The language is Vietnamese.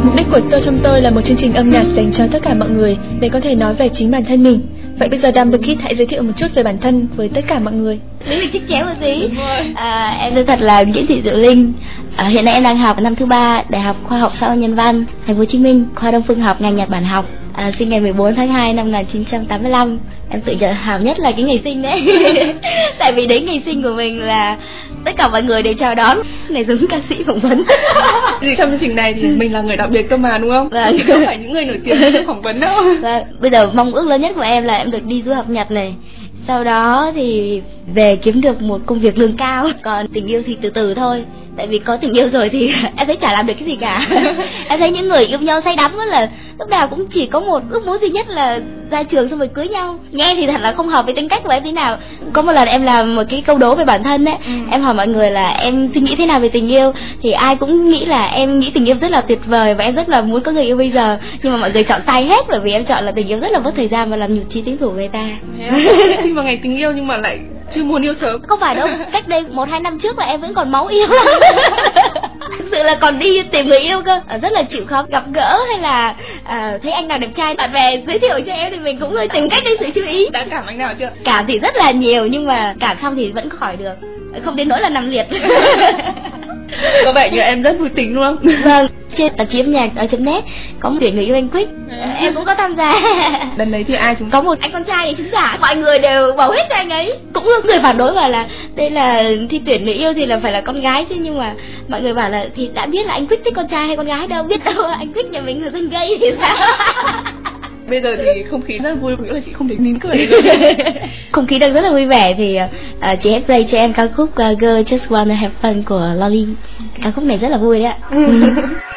Mục đích của Tôi Trong Tôi là một chương trình âm nhạc dành cho tất cả mọi người để có thể nói về chính bản thân mình. Vậy bây giờ Dumb The Kid hãy giới thiệu một chút về bản thân với tất cả mọi người. Lý lịch chắc chéo một tí. Em tên thật là Nguyễn Thị Diệu Linh. Hiện nay em đang học năm thứ 3 Đại học Khoa học Xã hội Nhân văn Thành phố Hồ Chí Minh, khoa Đông Phương học, ngành Nhật Bản học. Sinh ngày 14 tháng 2 năm 1985. Em tự tự hào nhất là cái ngày sinh đấy. Tại vì đấy ngày sinh của mình là tất cả mọi người đều chào đón. Này giống ca sĩ phỏng vấn. Trong chương trình này thì mình là người đặc biệt cơ mà, đúng không? Vâng. Không phải những người nổi tiếng được phỏng vấn đâu. Vâng. Bây giờ mong ước lớn nhất của em là em được đi du học Nhật này. Sau đó thì về kiếm được một công việc lương cao. Còn tình yêu thì từ từ thôi. Tại vì có tình yêu rồi thì em thấy chả làm được cái gì cả. Em thấy những người yêu nhau say đắm là lúc nào cũng chỉ có một ước muốn duy nhất là ra trường xong rồi cưới nhau. Nghe thì thật là không hợp với tính cách của em tí nào. Có một lần em làm một cái câu đố về bản thân ấy. Em hỏi mọi người là em suy nghĩ thế nào về tình yêu, thì ai cũng nghĩ là em nghĩ tình yêu rất là tuyệt vời và em rất là muốn có người yêu bây giờ. Nhưng mà mọi người chọn sai hết, bởi vì em chọn là tình yêu rất là mất thời gian và làm nhụt chí tiến thủ người ta. Khi mà ngày tình yêu nhưng mà lại chưa muốn yêu sớm. Không phải đâu, cách đây 1-2 năm trước là em vẫn còn máu yêu lắm. Thực sự là còn đi tìm người yêu cơ. Rất là chịu khó gặp gỡ hay là thấy anh nào đẹp trai bạn bè giới thiệu cho em thì mình cũng tìm cách gây sự chú ý. Đã cảm anh nào chưa? Cảm thì rất là nhiều nhưng mà cảm xong thì vẫn khỏi được, không đến nỗi là nằm liệt. Có vẻ như em rất vui tính đúng không? Vâng, trên tạp chí âm nhạc ở .net có một tuyển người yêu anh Quick, em cũng có tham gia. Lần đấy thì ai chúng? Có một anh con trai để trúng giải, mọi người đều bầu hết cho anh ấy. Cũng có người phản đối bảo là đây là thi tuyển người yêu thì là phải là con gái chứ, nhưng mà mọi người bảo là thì đã biết là anh Quick thích con trai hay con gái đâu, biết đâu anh Quick nhà mình là dân gay thì sao. Bây giờ thì không khí rất là vui, cũng là chị không thể nín cười được. Không khí đang rất là vui vẻ thì chị hát play cho em ca khúc Girl Just Wanna Have Fun của Lolly. Ca khúc này rất là vui đấy ạ.